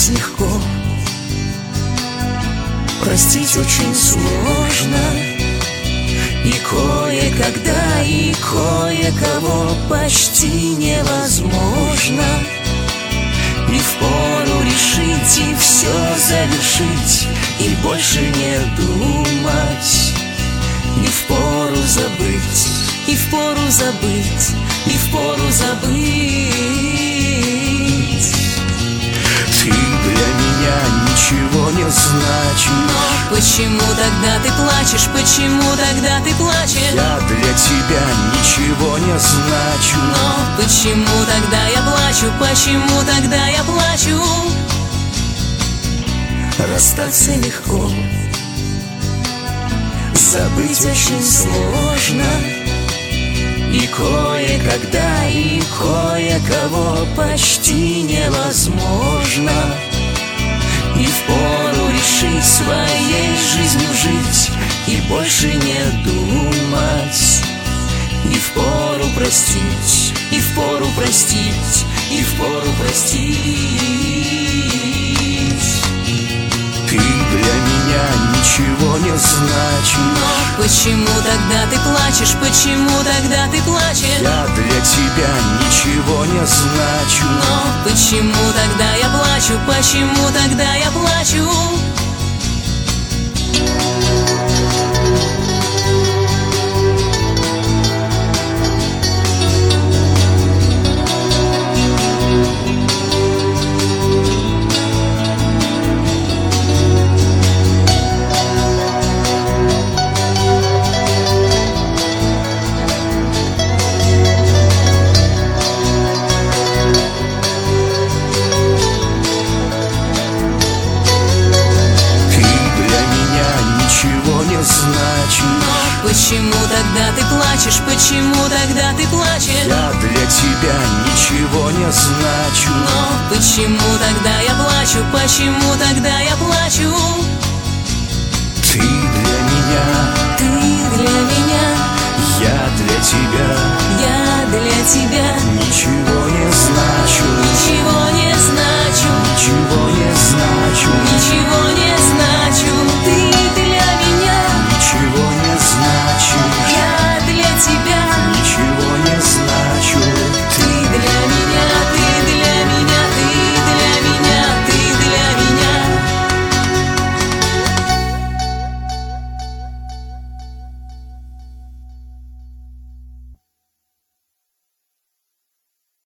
Простить легко, простить очень сложно. И кое-когда, и кое-кого почти невозможно. И впору решить, и все завершить, и больше не думать. И впору забыть, и впору забыть, и впору забыть. Ты для меня ничего не значишь. Но почему тогда ты плачешь? Почему тогда ты плачешь? Я для тебя ничего не значу. Но почему тогда я плачу? Почему тогда я плачу? Расстаться легко, забыть очень сложно. И кое-когда, и кое-кого почти невозможно. И впору решить своей жизнью жить, и больше не думать. И впору простить, и впору простить, и впору простить. Ты для меня ничего не значишь. Но почему тогда ты плачешь? Почему тогда ты плачешь? Я для тебя ничего не значу. Но почему тогда я плачу? Почему тогда я плачу? Но почему тогда ты плачешь? Почему тогда ты плачешь? Я для тебя ничего не значу. Но почему тогда я плачу? Почему тогда я плачу? Ты для меня, ты для меня, я для тебя, я для тебя ничего